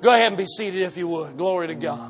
Go ahead and be seated if you would. Glory to God.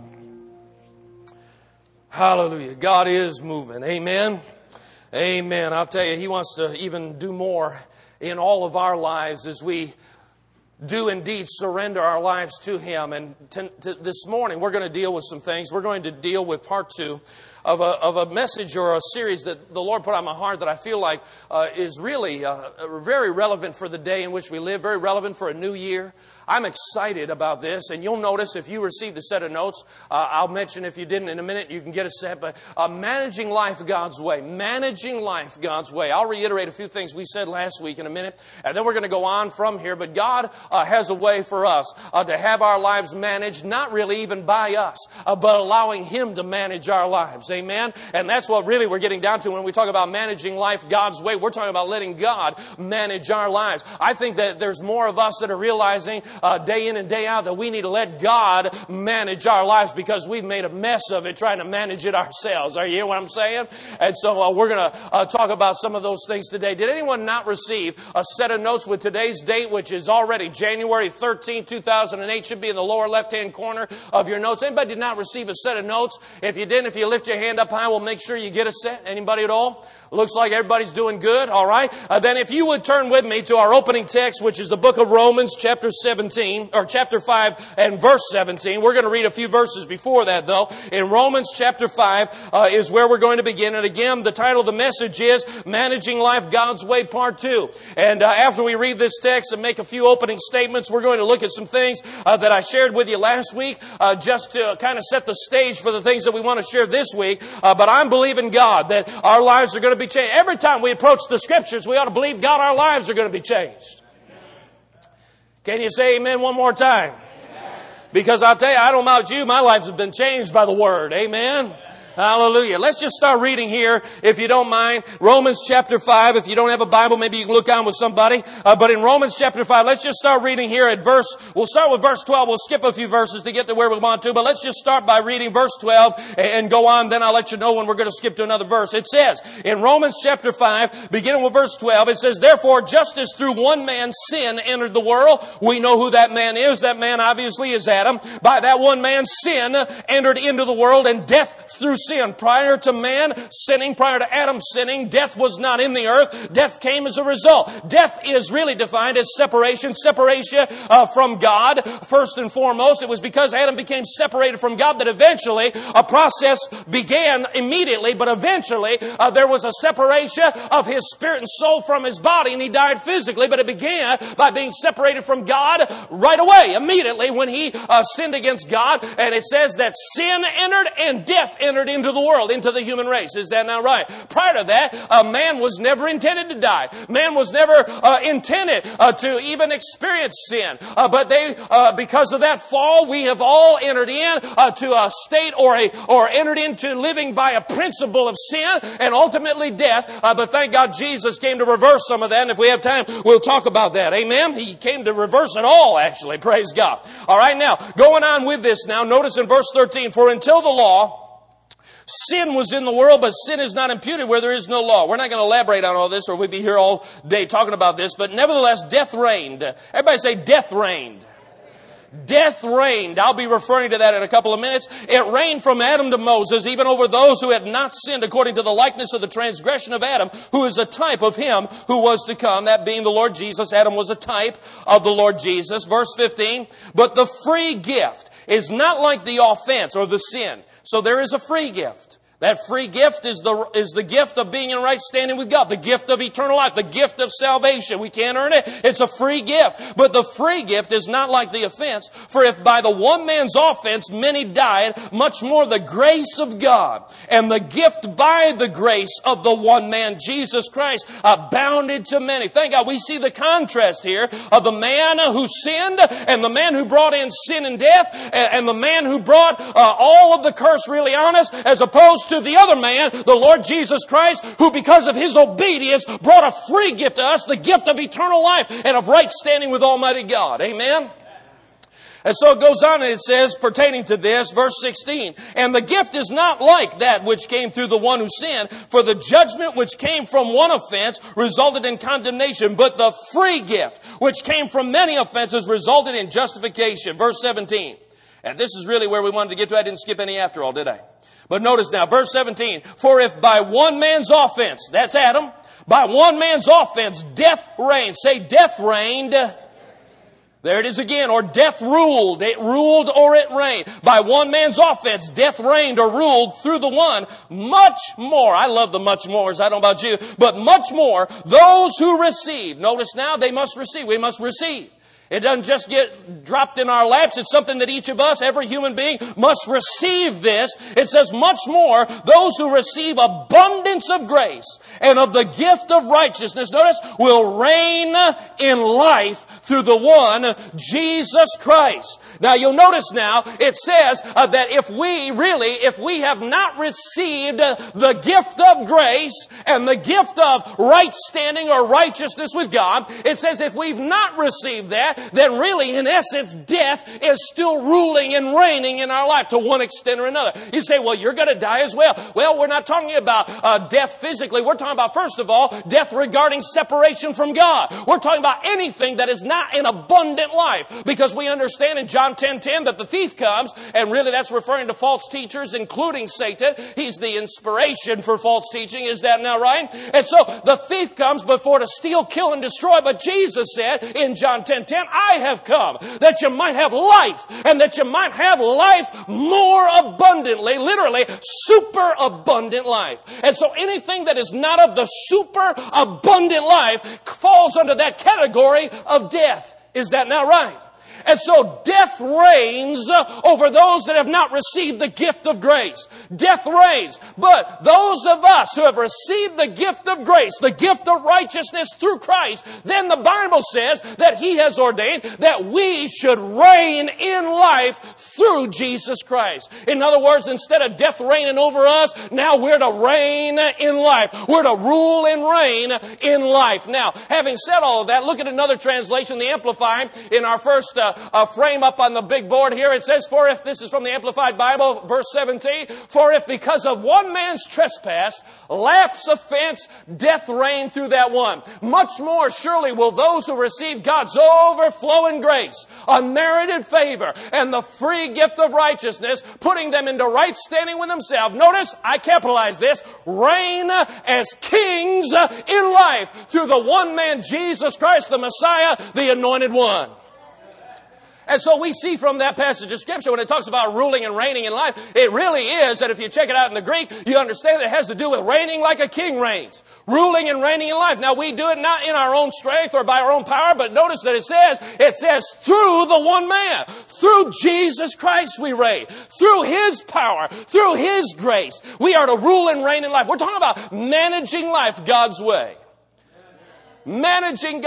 Hallelujah. God is moving. Amen. Amen. I'll tell you, He wants to even do more in all of our lives as we do indeed surrender our lives to Him. And this morning we're going to deal with some things. We're going to deal with part 2 of a message or a series that the Lord put on my heart that I feel like is really very relevant for the day in which we live, very relevant for a new year. I'm excited about this, and you'll notice if you received a set of notes, I'll mention if you didn't in a minute, you can get a set, but managing life God's way. Managing life God's way. I'll reiterate a few things we said last week in a minute, and then we're going to go on from here, but God has a way for us to have our lives managed, not really even by us, but allowing Him to manage our lives. Amen? And that's what really we're getting down to when we talk about managing life God's way. We're talking about letting God manage our lives. I think that there's more of us that are realizing day in and day out that we need to let God manage our lives because we've made a mess of it trying to manage it ourselves. Are you hearing what I'm saying? And so we're going to talk about some of those things today. Did anyone not receive a set of notes with today's date, which is already January 13, 2008? Should be in the lower left-hand corner of your notes. Anybody did not receive a set of notes? If you didn't, if you lift your hand up high, we'll make sure you get a set. Anybody at all? Looks like everybody's doing good. All right. Then if you would turn with me to our opening text, which is the book of Romans, chapter 17, or chapter 5 and verse 17. We're going to read a few verses before that, though. In Romans chapter 5 is where we're going to begin. And again, the title of the message is Managing Life God's Way, Part 2. And after we read this text and make a few opening statements, we're going to look at some things that I shared with you last week, just to kind of set the stage for the things that we want to share this week. But I'm believing God that our lives are going to be changed. Every time we approach the Scriptures, we ought to believe God our lives are going to be changed. Can you say amen one more time? Amen. Because I'll tell you, I don't know about you, my life has been changed by the Word. Amen. Hallelujah. Let's just start reading here, if you don't mind. Romans chapter 5. If you don't have a Bible, maybe you can look on with somebody. But in Romans chapter 5, let's just start reading here at we'll start with verse 12. We'll skip a few verses to get to where we want to. But let's just start by reading verse 12 and go on. Then I'll let you know when we're going to skip to another verse. It says, in Romans chapter 5, beginning with verse 12, it says, therefore, just as through one man sin entered the world, we know who that man is. That man obviously is Adam. By that one man sin entered into the world, and death through sin. Prior to man sinning, prior to Adam sinning, death was not in the earth. Death came as a result. Death is really defined as separation from God. First and foremost, it was because Adam became separated from God that eventually a process began immediately, but eventually there was a separation of his spirit and soul from his body, and he died physically, but it began by being separated from God right away, immediately when he sinned against God. And it says that sin entered and death entered into the world, into the human race. Is that not right? Prior to that, man was never intended to die. Man was never intended to even experience sin. But because of that fall, we have all entered in to a state or entered into living by a principle of sin and ultimately death. But thank God Jesus came to reverse some of that. And if we have time, we'll talk about that. Amen? He came to reverse it all, actually. Praise God. All right, now, going on with this now, notice in verse 13, for until the law, sin was in the world, but sin is not imputed where there is no law. We're not going to elaborate on all this, or we'd be here all day talking about this. But nevertheless, death reigned. Everybody say, death reigned. Death reigned. I'll be referring to that in a couple of minutes. It reigned from Adam to Moses, even over those who had not sinned according to the likeness of the transgression of Adam, who is a type of him who was to come, that being the Lord Jesus. Adam was a type of the Lord Jesus. Verse 15, but the free gift is not like the offense or the sin. So there is a free gift. That free gift is the gift of being in right standing with God, the gift of eternal life, the gift of salvation. We can't earn it. It's a free gift. But the free gift is not like the offense. For if by the one man's offense many died, much more the grace of God and the gift by the grace of the one man, Jesus Christ, abounded to many. Thank God we see the contrast here of the man who sinned and the man who brought in sin and death and the man who brought all of the curse really on us, as opposed to the other man, the Lord Jesus Christ, who because of his obedience brought a free gift to us, the gift of eternal life and of right standing with Almighty God. Amen? And so it goes on and it says, pertaining to this, verse 16, and the gift is not like that which came through the one who sinned, for the judgment which came from one offense resulted in condemnation, but the free gift which came from many offenses resulted in justification. Verse 17. And this is really where we wanted to get to. I didn't skip any after all, did I? But notice now, verse 17, for if by one man's offense, that's Adam, by one man's offense, death reigned. Say, death reigned. There it is again. Or death ruled. It ruled or it reigned. By one man's offense, death reigned or ruled through the one. Much more. I love the much mores. I don't know about you. But much more, those who receive. Notice now, they must receive. We must receive. It doesn't just get dropped in our laps. It's something that each of us, every human being, must receive this. It says much more, those who receive abundance of grace and of the gift of righteousness, notice, will reign in life through the one, Jesus Christ. Now you'll notice now, it says that if we have not received the gift of grace and the gift of right standing or righteousness with God, it says if we've not received that, then really, in essence, death is still ruling and reigning in our life to one extent or another. You say, well, you're going to die as well. Well, we're not talking about death physically. We're talking about, first of all, death regarding separation from God. We're talking about anything that is not an abundant life. Because we understand in John 10:10 that the thief comes, and really that's referring to false teachers, including Satan. He's the inspiration for false teaching. Is that now right? And so the thief comes before to steal, kill, and destroy. But Jesus said in John 10:10, I have come that you might have life, and that you might have life more abundantly, literally super abundant life. And so anything that is not of the super abundant life falls under that category of death. Is that now right? And so death reigns over those that have not received the gift of grace. Death reigns. But those of us who have received the gift of grace, the gift of righteousness through Christ, then the Bible says that He has ordained that we should reign in life through Jesus Christ. In other words, instead of death reigning over us, now we're to reign in life. We're to rule and reign in life. Now, having said all of that, look at another translation, the Amplified, in our first frame up on the big board here. It says, for if, this is from the Amplified Bible, verse 17, for if because of one man's trespass, lapse, offense, death reigned through that one, much more surely will those who receive God's overflowing grace, unmerited favor, and the free gift of righteousness, putting them into right standing with Himself. Notice, I capitalize this, reign as kings in life through the one man, Jesus Christ, the Messiah, the Anointed One. And so we see from that passage of Scripture, when it talks about ruling and reigning in life, it really is that if you check it out in the Greek, you understand it has to do with reigning like a king reigns. Ruling and reigning in life. Now we do it not in our own strength or by our own power, but notice that it says through the one man. Through Jesus Christ we reign. Through His power. Through His grace. We are to rule and reign in life. We're talking about managing life God's way. Managing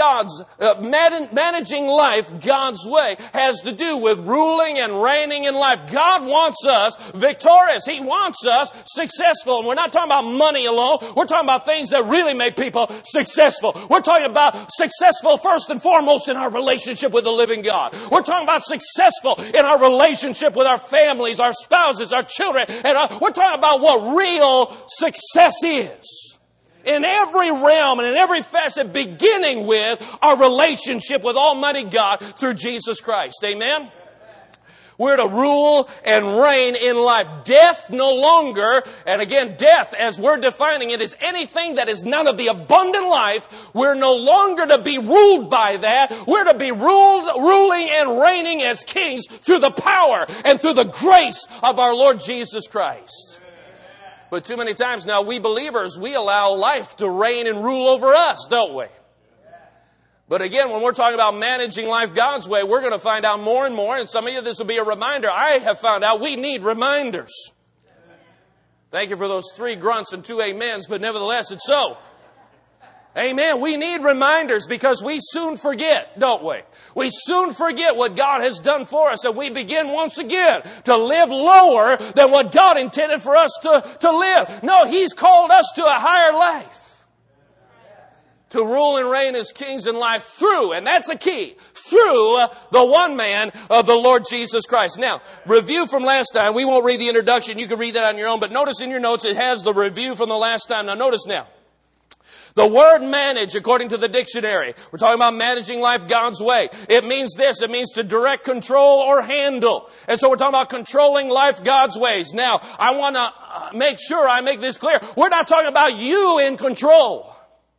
life God's way has to do with ruling and reigning in life. God wants us victorious. He wants us successful. And we're not talking about money alone. We're talking about things that really make people successful. We're talking about successful first and foremost in our relationship with the living God. We're talking about successful in our relationship with our families, our spouses, our children. And we're talking about what real success is. In every realm and in every facet, beginning with our relationship with Almighty God through Jesus Christ. Amen? We're to rule and reign in life. Death no longer, and again, death as we're defining it is anything that is none of the abundant life. We're no longer to be ruled by that. We're to be ruling and reigning as kings through the power and through the grace of our Lord Jesus Christ. But too many times now, we believers, we allow life to reign and rule over us, don't we? But again, when we're talking about managing life God's way, we're going to find out more and more. And some of you, this will be a reminder. I have found out we need reminders. Thank you for those 3 grunts and 2 amens, but nevertheless, it's so. Amen. We need reminders because we soon forget, don't we? We soon forget what God has done for us, and we begin once again to live lower than what God intended for us to live. No, He's called us to a higher life. to rule and reign as kings in life through, and that's a key, through the one man of the Lord Jesus Christ. Now, review from last time. We won't read the introduction. You can read that on your own, but notice in your notes it has the review from the last time. Now, notice now. The word manage, according to the dictionary, we're talking about managing life God's way. It means this. It means to direct, control, or handle. And so we're talking about controlling life God's ways. Now, I want to make sure I make this clear. We're not talking about you in control.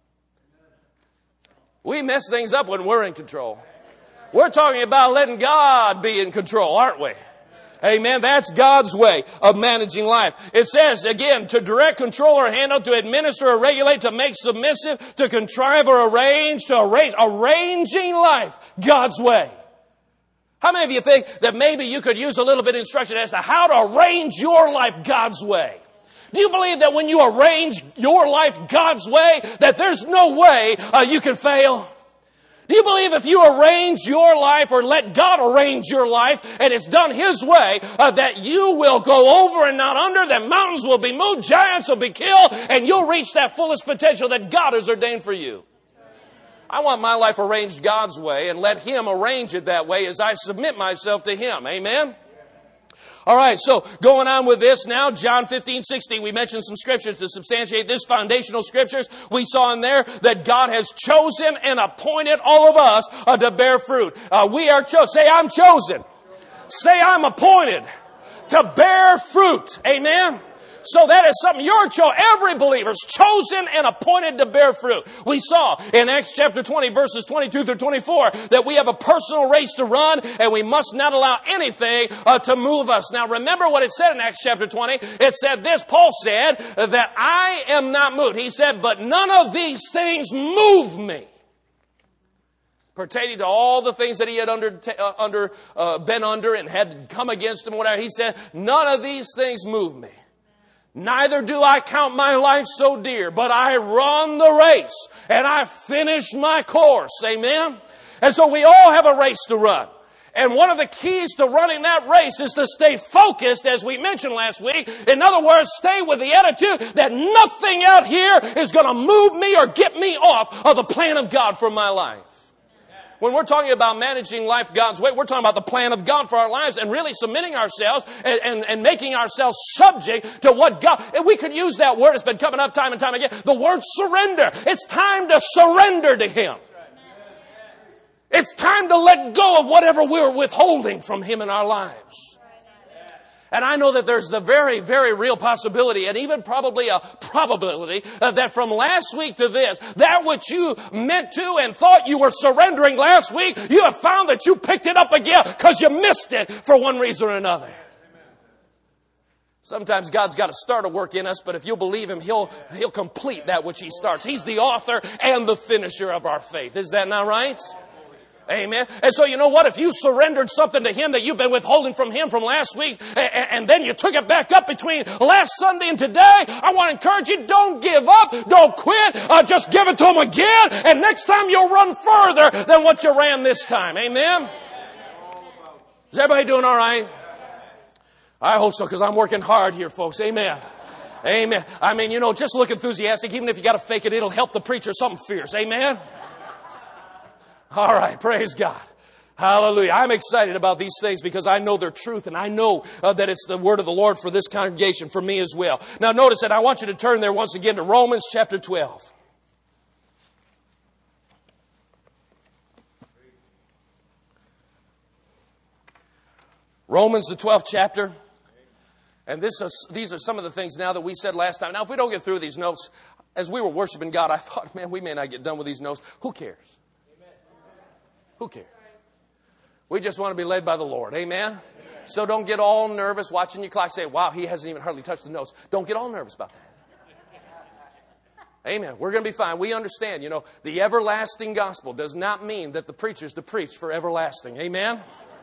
We mess things up when we're in control. We're talking about letting God be in control, aren't we? Amen. That's God's way of managing life. It says, again, to direct, control, or handle, to administer or regulate, to make submissive, to contrive or arrange, to arrange. Arranging life God's way. How many of you think that maybe you could use a little bit of instruction as to how to arrange your life God's way? Do you believe that when you arrange your life God's way, that there's no way you can fail? Do you believe if you arrange your life or let God arrange your life and it's done His way, that you will go over and not under, that mountains will be moved, giants will be killed, and you'll reach that fullest potential that God has ordained for you? I want my life arranged God's way and let Him arrange it that way as I submit myself to Him. Amen? All right, so going on with this now, John 15:16, we mentioned some scriptures to substantiate this, foundational scriptures. We saw in there that God has chosen and appointed all of us to bear fruit. We are chosen. Say, I'm chosen. Say, I'm appointed to bear fruit. Amen? So that is something every believer's chosen and appointed to bear fruit. We saw in Acts chapter 20, verses 22 through 24, that we have a personal race to run and we must not allow anything to move us. Now remember what it said in Acts chapter 20. It said this, Paul said that I am not moved. He said, but none of these things move me. Pertaining to all the things that he had been under and had come against him, whatever. He said, none of these things move me. Neither do I count my life so dear, but I run the race and I finish my course. Amen? And so we all have a race to run. And one of the keys to running that race is to stay focused, as we mentioned last week. In other words, stay with the attitude that nothing out here is going to move me or get me off of the plan of God for my life. When we're talking about managing life God's way, we're talking about the plan of God for our lives and really submitting ourselves and making ourselves subject to what God... And we could use that word. It's been coming up time and time again. The word surrender. It's time to surrender to Him. It's time to let go of whatever we're withholding from Him in our lives. And I know that there's the very, very real possibility and even probably a probability that from last week to this, that which you meant to and thought you were surrendering last week, you have found that you picked it up again because you missed it for one reason or another. Sometimes God's got to start a work in us, but if you'll believe Him, He'll complete that which He starts. He's the author and the finisher of our faith. Is that not right? Amen. And so you know what? If you surrendered something to Him that you've been withholding from Him from last week, and then you took it back up between last Sunday and today, I want to encourage you, don't give up, don't quit, just give it to Him again, and next time you'll run further than what you ran this time. Amen? Is everybody doing all right? I hope so, because I'm working hard here, folks. Amen. Amen. I mean, just look enthusiastic. Even if you got to fake it, it'll help the preacher something fierce. Amen? All right, praise God. Hallelujah. I'm excited about these things because I know their truth and I know that it's the word of the Lord for this congregation, for me as well. Now notice that I want you to turn there once again to Romans chapter 12. Romans the 12th chapter. And these are some of the things now that we said last time. Now if we don't get through these notes, as we were worshiping God, I thought, man, we may not get done with these notes. Who cares? Who cares? We just want to be led by the Lord. Amen? So don't get all nervous watching your clock. Say, wow, he hasn't even hardly touched the notes. Don't get all nervous about that. Amen. We're going to be fine. We understand, the everlasting gospel does not mean that the preacher's to preach for everlasting. Amen?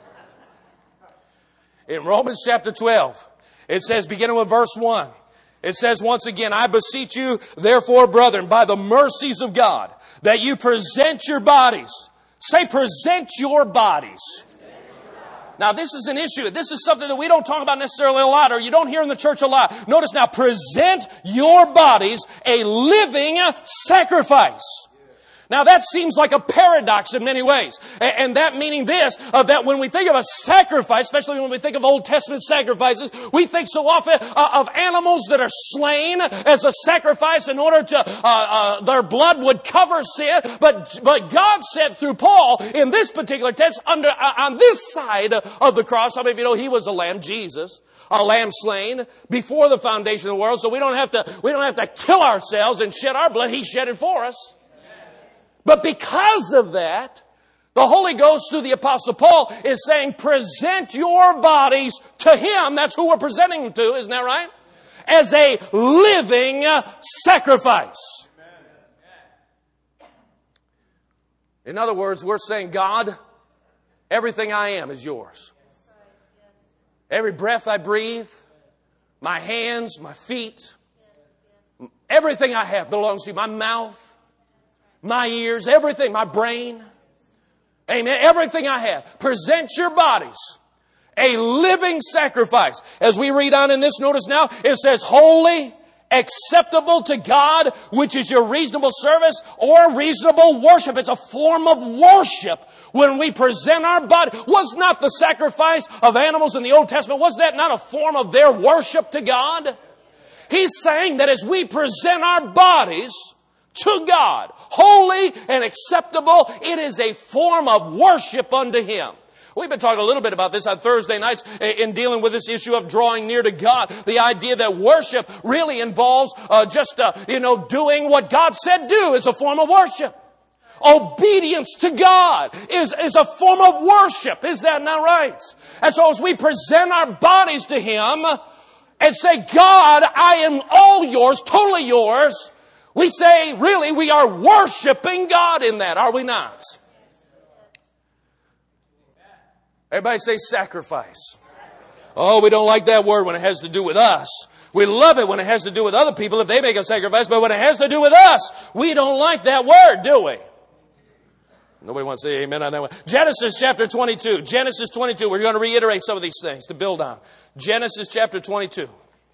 In Romans chapter 12, it says, beginning with verse 1, it says once again, I beseech you, therefore, brethren, by the mercies of God, that you present your bodies. Say, present your bodies. Now, this is an issue. This is something that we don't talk about necessarily a lot, or you don't hear in the church a lot. Notice now, present your bodies a living sacrifice. Now that seems like a paradox in many ways. And that meaning this, that when we think of a sacrifice, especially when we think of Old Testament sacrifices, we think so often of animals that are slain as a sacrifice in order to, their blood would cover sin. But God said through Paul in this particular text, on this side of the cross, how many of you know he was a lamb, Jesus? A lamb slain before the foundation of the world, so we don't have to kill ourselves and shed our blood. He shed it for us. But because of that, the Holy Ghost through the Apostle Paul is saying, present your bodies to Him. That's who we're presenting them to, isn't that right? As a living sacrifice. In other words, we're saying, God, everything I am is yours. Every breath I breathe, my hands, my feet, everything I have belongs to you. My mouth, my ears, everything, my brain. Amen. Everything I have. Present your bodies. A living sacrifice. As we read on in this, notice now, it says, holy, acceptable to God, which is your reasonable service or reasonable worship. It's a form of worship when we present our body. Was not the sacrifice of animals in the Old Testament, was that not a form of their worship to God? He's saying that as we present our bodies to God, holy and acceptable, it is a form of worship unto Him. We've been talking a little bit about this on Thursday nights in dealing with this issue of drawing near to God. The idea that worship really involves doing what God said do is a form of worship. Obedience to God is a form of worship. Is that not right? And so as we present our bodies to Him and say, God, I am all yours, totally yours, we say, really, we are worshiping God in that, are we not? Everybody say sacrifice. Oh, we don't like that word when it has to do with us. We love it when it has to do with other people if they make a sacrifice, but when it has to do with us, we don't like that word, do we? Nobody wants to say amen on that one. Genesis chapter 22. Genesis 22. We're going to reiterate some of these things to build on. Genesis chapter 22.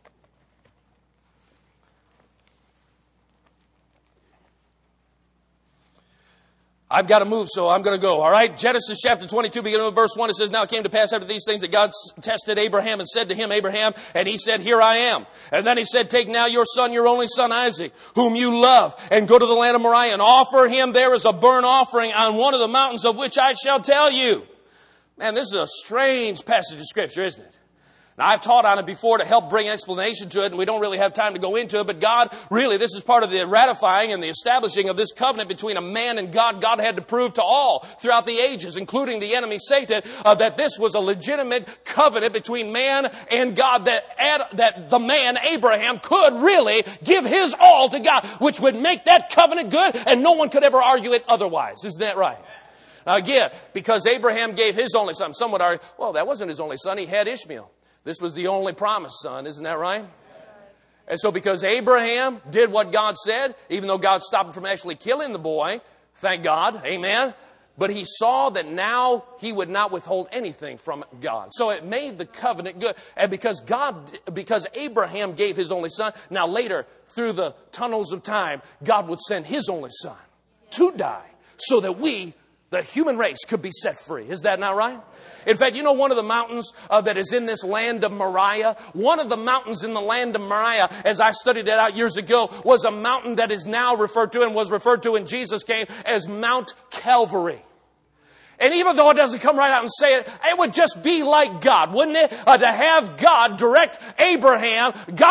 I've got to move, so I'm going to go. All right. Genesis chapter 22, beginning with verse 1, it says, now it came to pass after these things that God tested Abraham and said to him, Abraham, and he said, here I am. And then he said, take now your son, your only son Isaac, whom you love, and go to the land of Moriah and offer him there as a burnt offering on one of the mountains of which I shall tell you. Man, this is a strange passage of Scripture, isn't it? Now, I've taught on it before to help bring explanation to it, and we don't really have time to go into it, but God, really, this is part of the ratifying and the establishing of this covenant between a man and God. God had to prove to all throughout the ages, including the enemy Satan, that this was a legitimate covenant between man and God, that the man, Abraham, could really give his all to God, which would make that covenant good, and no one could ever argue it otherwise. Isn't that right? Now, again, because Abraham gave his only son, some would argue, well, that wasn't his only son. He had Ishmael. This was the only promised son, isn't that right? And so because Abraham did what God said, even though God stopped him from actually killing the boy, thank God, amen, but he saw that now he would not withhold anything from God. So it made the covenant good. And because Abraham gave his only son, now later, through the tunnels of time, God would send his only son to die so that we, the human race, could be set free. Is that not right? In fact, you know one of the mountains that is in this land of Moriah? One of the mountains in the land of Moriah, as I studied it out years ago, was a mountain that is now referred to and was referred to when Jesus came as Mount Calvary. And even though it doesn't come right out and say it, it would just be like God, wouldn't it? To have God direct Abraham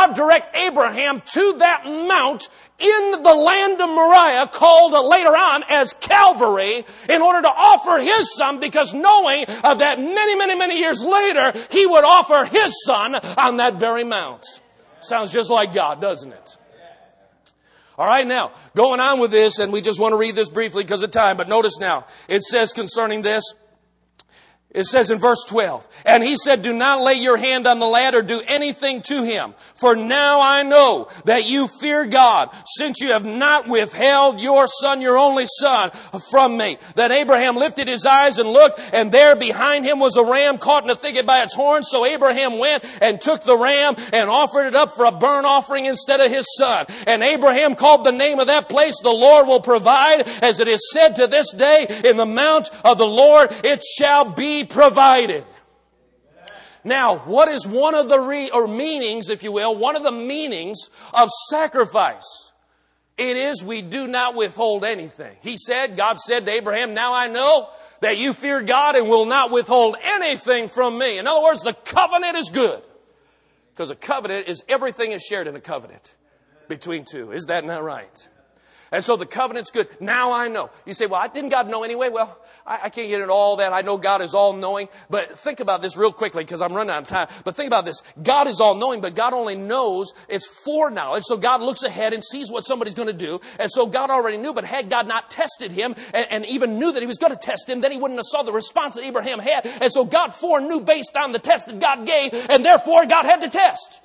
to that mount in the land of Moriah, called later on as Calvary, in order to offer his son, because knowing that many years later, he would offer his son on that very mount. Sounds just like God, doesn't it? All right, now, going on with this, and we just want to read this briefly because of time, but notice now, it says concerning this, It says in verse 12, and he said, do not lay your hand on the lad or do anything to him. For now I know that you fear God, since you have not withheld your son, your only son, from me. Then Abraham lifted his eyes and looked, and there behind him was a ram caught in a thicket by its horns. So Abraham went and took the ram and offered it up for a burnt offering instead of his son. And Abraham called the name of that place, the Lord will provide, as it is said to this day, in the mount of the Lord it shall be provided. Now, what is one of the meanings, if you will, one of the meanings of sacrifice? It is we do not withhold anything. God said to Abraham, now I know that you fear God and will not withhold anything from me. In other words, the covenant is good. Because a covenant is everything is shared in a covenant between two. Is that not right? And so the covenant's good. Now I know. You say, well, didn't God know anyway? Well, I can't get into all that. I know God is all-knowing. But think about this real quickly because I'm running out of time. But think about this. God is all-knowing, but God only knows it's foreknowledge. So God looks ahead and sees what somebody's going to do. And so God already knew, but had God not tested him and even knew that he was going to test him, then he wouldn't have saw the response that Abraham had. And so God foreknew based on the test that God gave, and therefore God had to test.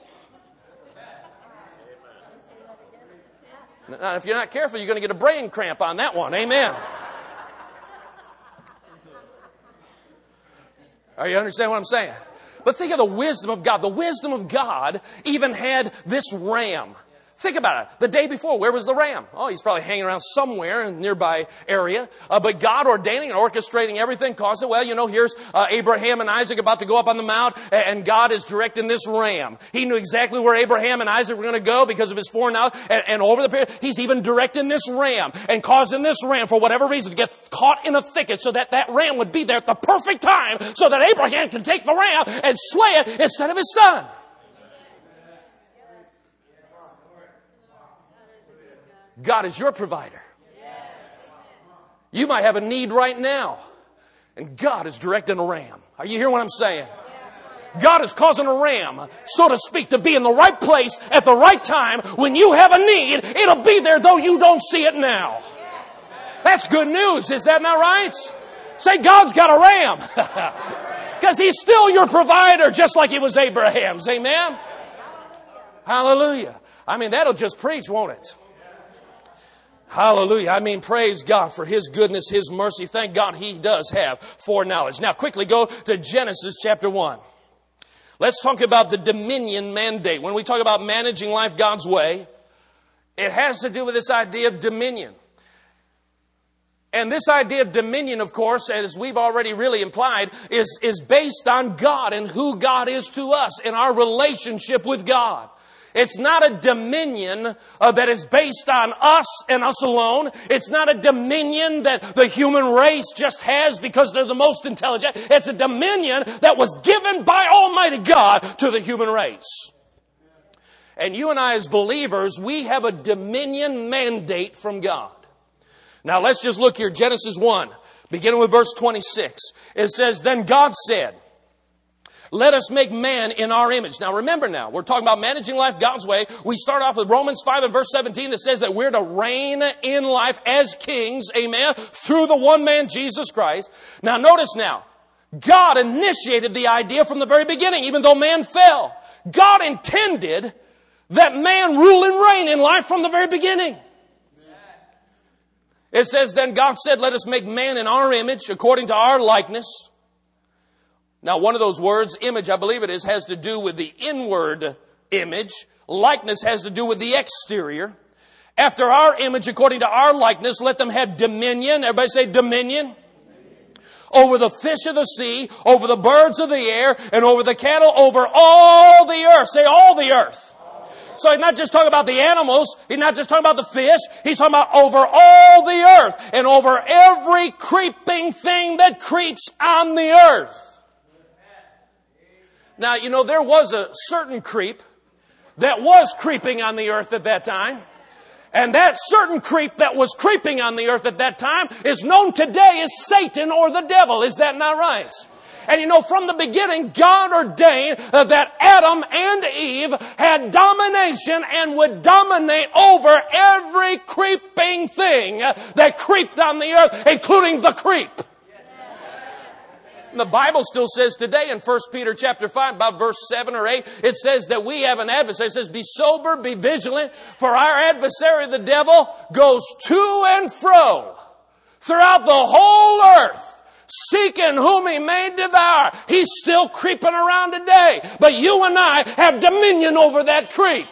Now, if you're not careful, you're going to get a brain cramp on that one. Amen. Are you understand what I'm saying? But think of the wisdom of God. The wisdom of God even had this ram. Think about it. The day before, where was the ram? Oh, he's probably hanging around somewhere in a nearby area. But God ordaining and orchestrating everything caused it. Well, here's Abraham and Isaac about to go up on the mount, and God is directing this ram. He knew exactly where Abraham and Isaac were going to go because of his foreknowledge. And over the period, he's even directing this ram and causing this ram, for whatever reason, to get caught in a thicket so that ram would be there at the perfect time so that Abraham can take the ram and slay it instead of his son. God is your provider. You might have a need right now, and God is directing a ram. Are you hearing what I'm saying? God is causing a ram, so to speak, to be in the right place at the right time. When you have a need, it'll be there though you don't see it now. That's good news. Is that not right? Say, God's got a ram. Because he's still your provider, just like he was Abraham's. Amen? Hallelujah. That'll just preach, won't it? Hallelujah. Praise God for his goodness, his mercy. Thank God he does have foreknowledge. Now, quickly go to Genesis chapter 1. Let's talk about the dominion mandate. When we talk about managing life God's way, it has to do with this idea of dominion. And this idea of dominion, of course, as we've already really implied, is based on God and who God is to us and our relationship with God. It's not a dominion that is based on us and us alone. It's not a dominion that the human race just has because they're the most intelligent. It's a dominion that was given by Almighty God to the human race. And you and I as believers, we have a dominion mandate from God. Now let's just look here, Genesis 1, beginning with verse 26. It says, then God said, let us make man in our image. Now remember we're talking about managing life God's way. We start off with Romans 5 and verse 17 that says that we're to reign in life as kings, amen, through the one man, Jesus Christ. Now notice God initiated the idea from the very beginning, even though man fell. God intended that man rule and reign in life from the very beginning. It says, then God said, let us make man in our image, according to our likeness. Now, one of those words, image, I believe it is, has to do with the inward image. Likeness has to do with the exterior. After our image, according to our likeness, let them have dominion. Everybody say dominion. Over the fish of the sea, over the birds of the air, and over the cattle, over all the earth. Say all the earth. So he's not just talking about the animals. He's not just talking about the fish. He's talking about over all the earth and over every creeping thing that creeps on the earth. Now, there was a certain creep that was creeping on the earth at that time. And that certain creep that was creeping on the earth at that time is known today as Satan or the devil. Is that not right? And from the beginning, God ordained that Adam and Eve had domination and would dominate over every creeping thing that creeped on the earth, including the creep. And the Bible still says today in 1 Peter chapter 5, about verse 7 or 8, it says that we have an adversary. It says, be sober, be vigilant, for our adversary, the devil, goes to and fro throughout the whole earth, seeking whom he may devour. He's still creeping around today. But you and I have dominion over that creep.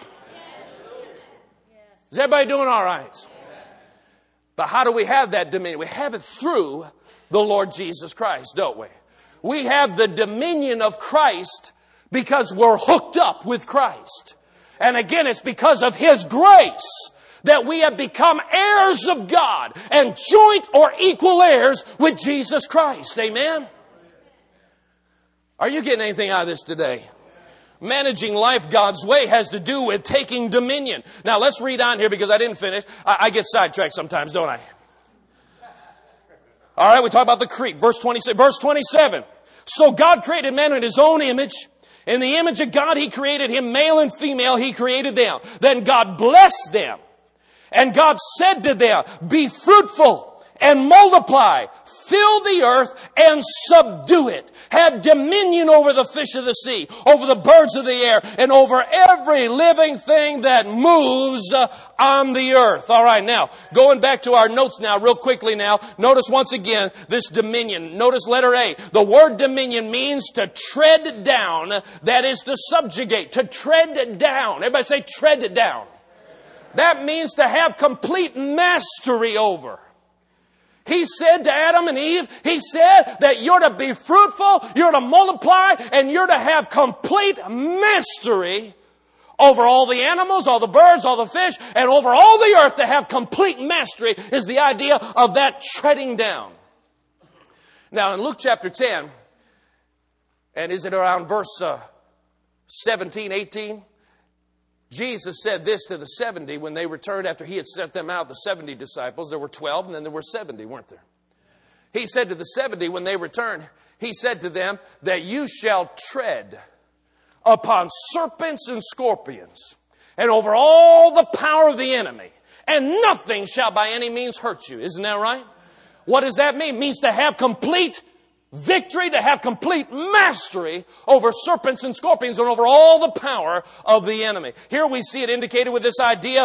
Is everybody doing all right? But how do we have that dominion? We have it through the Lord Jesus Christ, don't we? We have the dominion of Christ because we're hooked up with Christ. And again, it's because of His grace that we have become heirs of God and joint or equal heirs with Jesus Christ. Amen? Are you getting anything out of this today? Managing life God's way has to do with taking dominion. Now let's read on here because I didn't finish. I get sidetracked sometimes, don't I? All right, we talk about the creep. Verse 27. So God created man in His own image. In the image of God, He created him, male and female, He created them. Then God blessed them. And God said to them, be fruitful and multiply, fill the earth and subdue it. Have dominion over the fish of the sea, over the birds of the air, and over every living thing that moves on the earth. All right, now, going back to our notes now, real quickly now. Notice once again this dominion. Notice letter A. The word dominion means to tread down. That is to subjugate, to tread down. Everybody say tread down. That means to have complete mastery over. He said to Adam and Eve, He said that you're to be fruitful, you're to multiply, and you're to have complete mastery over all the animals, all the birds, all the fish, and over all the earth. To have complete mastery is the idea of that treading down. Now in Luke chapter 10, and is it around verse 17, 18? Jesus said this to the 70 when they returned after He had sent them out, the 70 disciples. There were 12 and then there were 70, weren't there? He said to the 70 when they returned, He said to them that you shall tread upon serpents and scorpions and over all the power of the enemy, and nothing shall by any means hurt you. Isn't that right? What does that mean? It means to have complete victory, to have complete mastery over serpents and scorpions and over all the power of the enemy. Here we see it indicated with this idea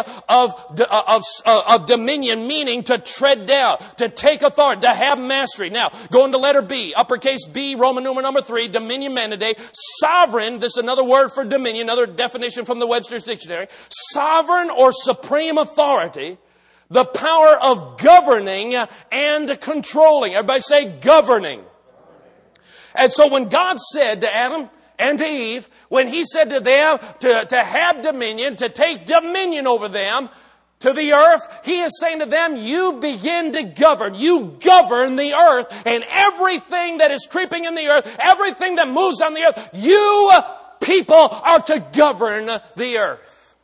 of dominion, meaning to tread down, to take authority, to have mastery. Now, going to letter B, uppercase B, Roman numeral number 3, dominion mandate, sovereign. This is another word for dominion, another definition from the Webster's Dictionary. Sovereign or supreme authority. The power of governing and controlling. Everybody say governing. And so when God said to Adam and to Eve, when He said to them to have dominion, to take dominion over them, to the earth, He is saying to them, you begin to govern. You govern the earth, and everything that is creeping in the earth, everything that moves on the earth, you people are to govern the earth.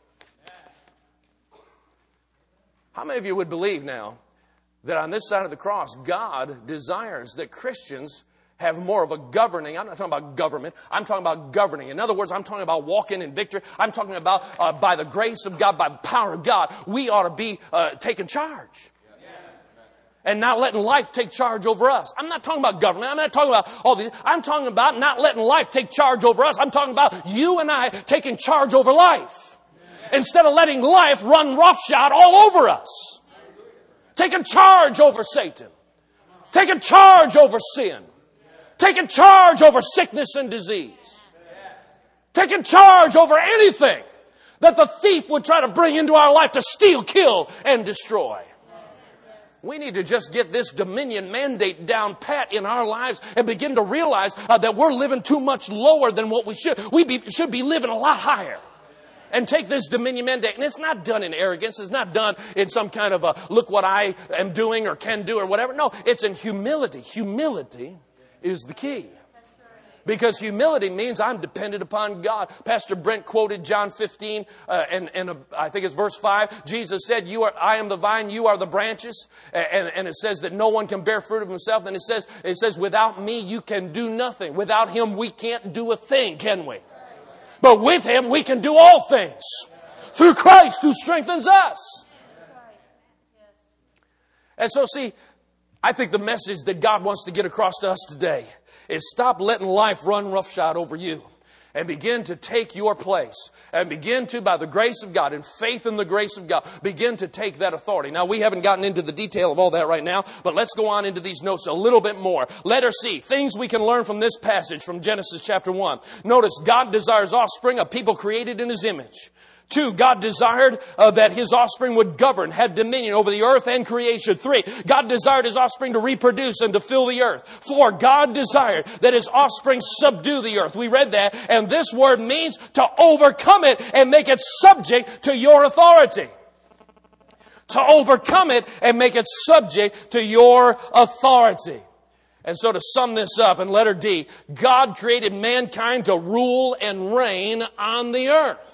How many of you would believe now that on this side of the cross, God desires that Christians have more of a governing? I'm not talking about government. I'm talking about governing. In other words, I'm talking about walking in victory. I'm talking about by the grace of God, by the power of God, we ought to be taking charge. And not letting life take charge over us. I'm not talking about government. I'm not talking about all these. I'm talking about not letting life take charge over us. I'm talking about you and I taking charge over life. Instead of letting life run roughshod all over us. Taking charge over Satan. Taking charge over sin. Taking charge over sickness and disease. Taking charge over anything that the thief would try to bring into our life to steal, kill, and destroy. We need to just get this dominion mandate down pat in our lives and begin to realize that we're living too much lower than what we should. We should be living a lot higher. And take this dominion mandate. And it's not done in arrogance. It's not done in some kind of a look what I am doing or can do or whatever. No, it's in humility. Humility is the key. Because humility means I'm dependent upon God. Pastor Brent quoted John 15, and I think it's verse 5. Jesus said, I am the vine, you are the branches. And it says that no one can bear fruit of himself. And it says, without me, you can do nothing. Without Him, we can't do a thing, can we? But with Him, we can do all things. Through Christ who strengthens us. And so see, I think the message that God wants to get across to us today is stop letting life run roughshod over you and begin to take your place and begin to, by the grace of God and faith in the grace of God, begin to take that authority. Now, we haven't gotten into the detail of all that right now, but let's go on into these notes a little bit more. Letter C, things we can learn from this passage from Genesis chapter 1. Notice, God desires offspring, a people created in His image. 2, God desired that His offspring would govern, have dominion over the earth and creation. 3, God desired His offspring to reproduce and to fill the earth. 4, God desired that His offspring subdue the earth. We read that, and this word means to overcome it and make it subject to your authority. To overcome it and make it subject to your authority. And so to sum this up in letter D, God created mankind to rule and reign on the earth.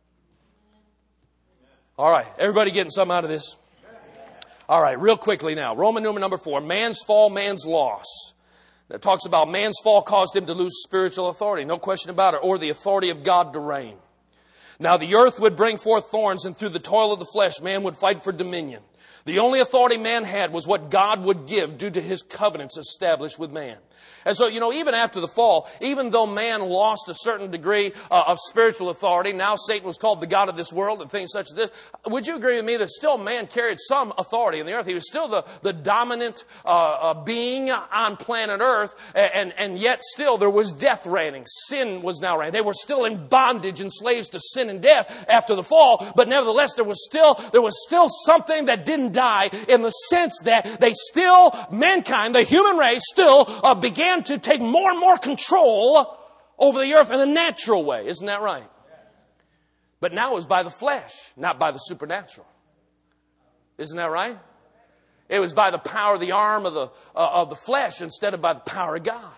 All right, everybody getting something out of this? All right, real quickly now. Roman numeral number 4, man's fall, man's loss. That talks about man's fall caused him to lose spiritual authority. No question about it. Or the authority of God to reign. Now the earth would bring forth thorns, and through the toil of the flesh, man would fight for dominion. The only authority man had was what God would give due to His covenants established with man. And so, even after the fall, even though man lost a certain degree of spiritual authority, now Satan was called the god of this world and things such as this, would you agree with me that still man carried some authority in the earth? He was still the dominant being on planet earth, and yet still there was death reigning. Sin was now reigning. They were still in bondage and slaves to sin and death after the fall, but nevertheless there was still something that didn't die, in the sense that mankind, the human race, still began to take more and more control over the earth in a natural way. Isn't that right? But now it was by the flesh, not by the supernatural. Isn't that right? It was by the power of the arm of the flesh instead of by the power of God.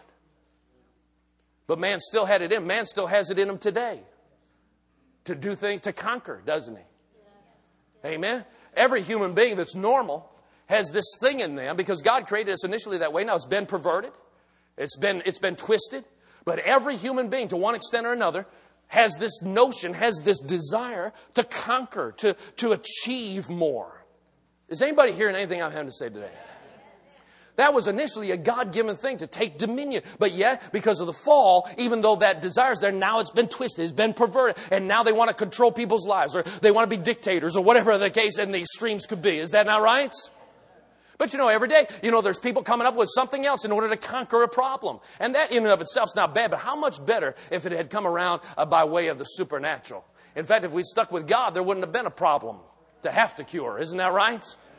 But man still had it in. Man still has it in him today to do things, to conquer, doesn't he? Amen? Every human being that's normal has this thing in them, because God created us initially that way. Now it's been perverted. It's been twisted. But every human being, to one extent or another, has this notion, has this desire to conquer, to achieve more. Is anybody hearing anything I'm having to say today? That was initially a God-given thing, to take dominion. But yet, because of the fall, even though that desire is there, now it's been twisted, it's been perverted. And now they want to control people's lives, or they want to be dictators, or whatever the case in the extremes could be. Is that not right? But every day, there's people coming up with something else in order to conquer a problem. And that in and of itself is not bad, but how much better if it had come around by way of the supernatural? In fact, if we stuck with God, there wouldn't have been a problem to have to cure. Isn't that right?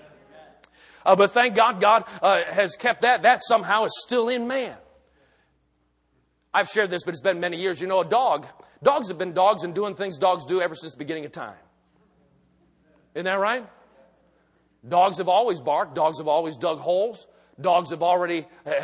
But thank God, God has kept that. That somehow is still in man. I've shared this, but it's been many years. Dogs have been dogs and doing things dogs do ever since the beginning of time. Isn't that right? Dogs have always barked. Dogs have always dug holes. Dogs have always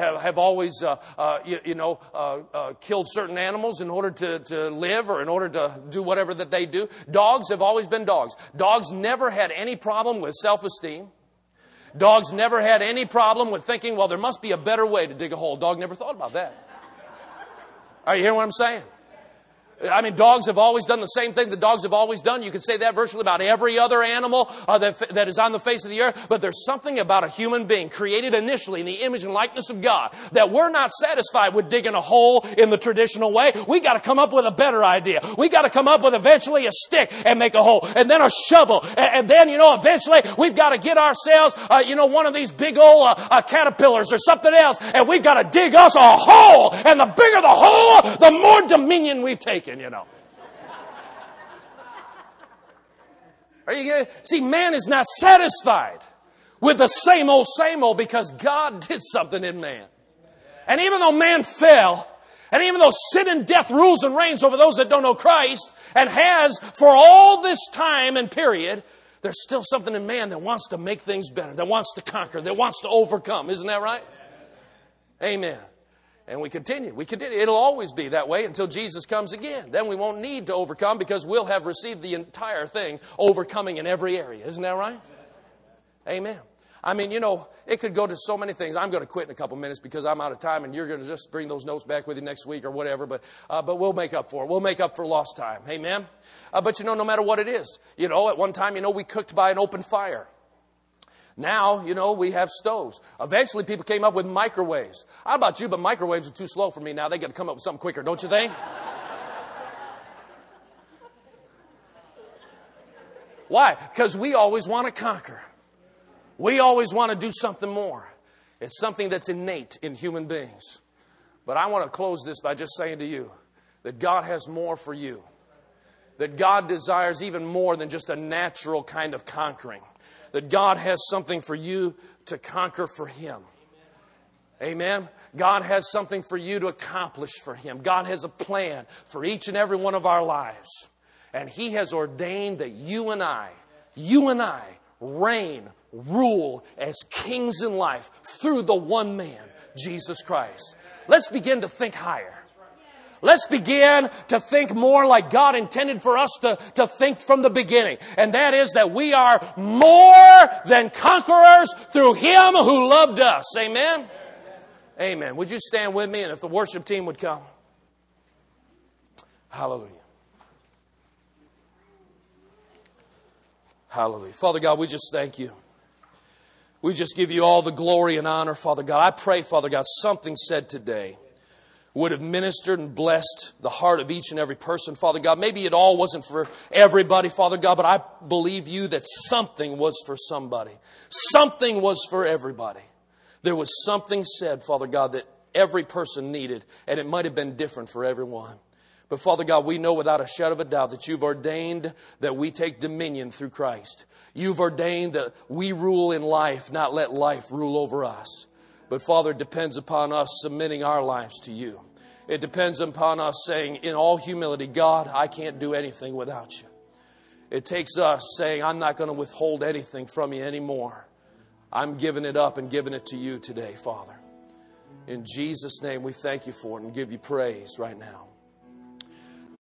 killed certain animals in order to live, or in order to do whatever that they do. Dogs have always been dogs. Dogs never had any problem with self-esteem. Dogs never had any problem with thinking, well, there must be a better way to dig a hole. Dog never thought about that. Are you hearing what I'm saying? Dogs have always done the same thing that dogs have always done. You could say that virtually about every other animal that is on the face of the earth. But there's something about a human being created initially in the image and likeness of God that we're not satisfied with digging a hole in the traditional way. We got to come up with a better idea. We got to come up with eventually a stick and make a hole, and then a shovel, and then eventually we've got to get ourselves one of these big old caterpillars or something else, and we've got to dig us a hole. And the bigger the hole, the more dominion we've taken. Are you getting it? See, man is not satisfied with the same old, because God did something in man. And even though man fell, and even though sin and death rules and reigns over those that don't know Christ, and has for all this time and period, there's still something in man that wants to make things better, that wants to conquer, that wants to overcome. Isn't that right? Amen. And we continue. It'll always be that way until Jesus comes again. Then we won't need to overcome, because we'll have received the entire thing, overcoming in every area. Isn't that right? Amen. It could go to so many things. I'm going to quit in a couple minutes because I'm out of time, and you're going to just bring those notes back with you next week or whatever. But we'll make up for it. We'll make up for lost time. Amen. But no matter what it is, at one time, we cooked by an open fire. Now, we have stoves. Eventually, people came up with microwaves. I don't know about you, but microwaves are too slow for me now. They got to come up with something quicker, don't you think? Why? Because we always want to conquer. We always want to do something more. It's something that's innate in human beings. But I want to close this by just saying to you that God has more for you. That God desires even more than just a natural kind of conquering. That God has something for you to conquer for Him. Amen. God has something for you to accomplish for Him. God has a plan for each and every one of our lives. And He has ordained that you and I reign, rule as kings in life through the one man, Jesus Christ. Let's begin to think higher. Let's begin to think more like God intended for us to think from the beginning. And that is that we are more than conquerors through Him who loved us. Amen? Amen. Would you stand with me, and if the worship team would come? Hallelujah. Hallelujah. Father God, we just thank You. We just give You all the glory and honor, Father God. I pray, Father God, something said today would have ministered and blessed the heart of each and every person, Father God. Maybe it all wasn't for everybody, Father God, but I believe You that something was for somebody. Something was for everybody. There was something said, Father God, that every person needed, and it might have been different for everyone. But Father God, we know without a shadow of a doubt that You've ordained that we take dominion through Christ. You've ordained that we rule in life, not let life rule over us. But Father, it depends upon us submitting our lives to You. It depends upon us saying in all humility, God, I can't do anything without You. It takes us saying, I'm not going to withhold anything from You anymore. I'm giving it up and giving it to You today, Father. In Jesus' name, we thank You for it and give You praise right now.